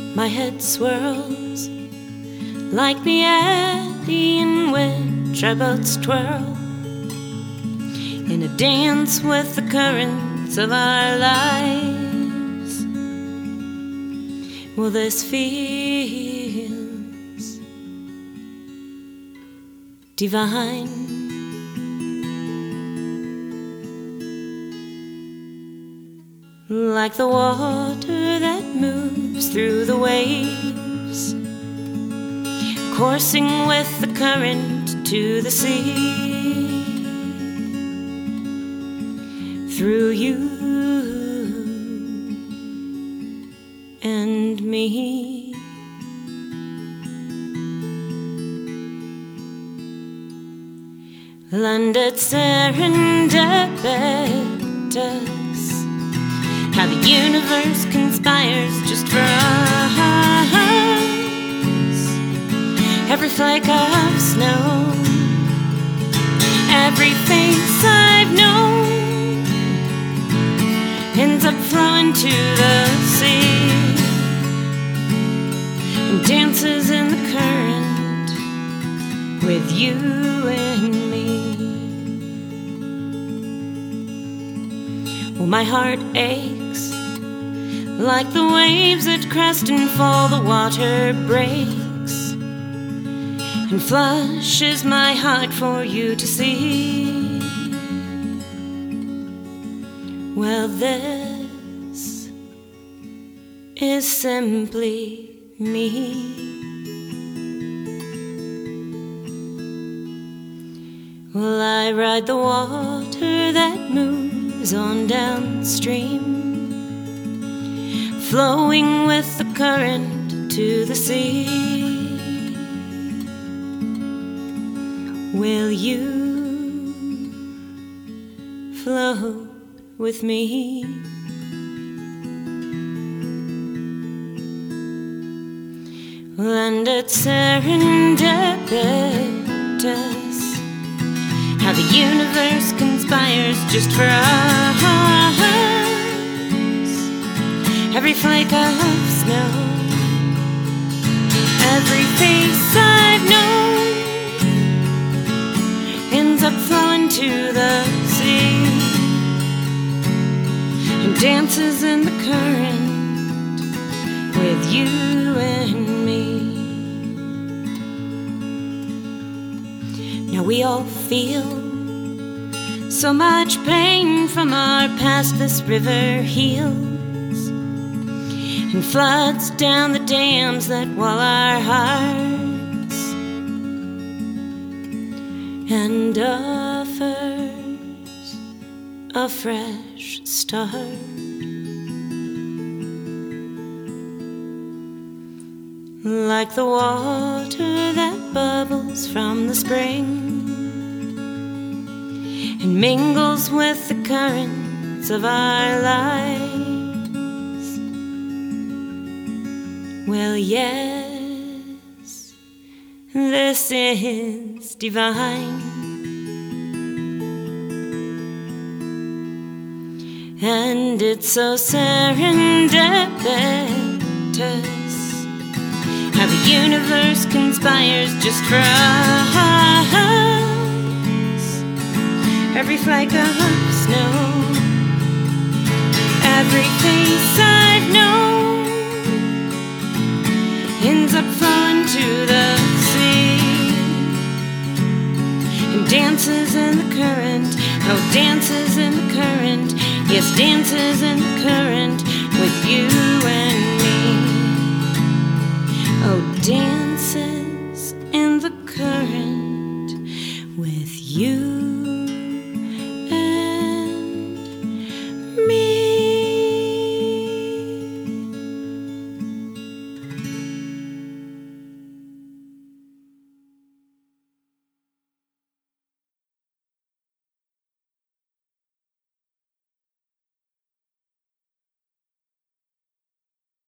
My head swirls like the eddy in which our boats twirl in a dance with the currents of our lives. Well, this feels divine. Like the water that moves through the waves, coursing with the current to the sea. Through you and me. Landed serendipitous, how the universe conspires just for us. Every flake of snow, every face I've known ends up flowing to the sea and dances in the current with you and me. Well, my heart aches like the waves that crest and fall. The water breaks and flushes my heart for you to see. Well, this is simply me. Well, I ride the water that moves on downstream, flowing with the current to the sea. Will you float with me? Landed serendipitous, how the universe conspires just for us. Every flake of snow, every face I've known ends up flowing to the sea and dances in the current with you and me. Now we all feel so much pain from our past. This river heals and floods down the dams that wall our hearts and offers a fresh start. Like the water that bubbles from the spring and mingles with the currents of our lives. Well, yes, this is divine. And it's so serendipitous, how the universe conspires just for us. Every flake of snow, every face I've known ends up flowing to the sea and dances in the current. Oh, dances in the current. Yes, dances in the current with you and me. Oh, dances in the current with you.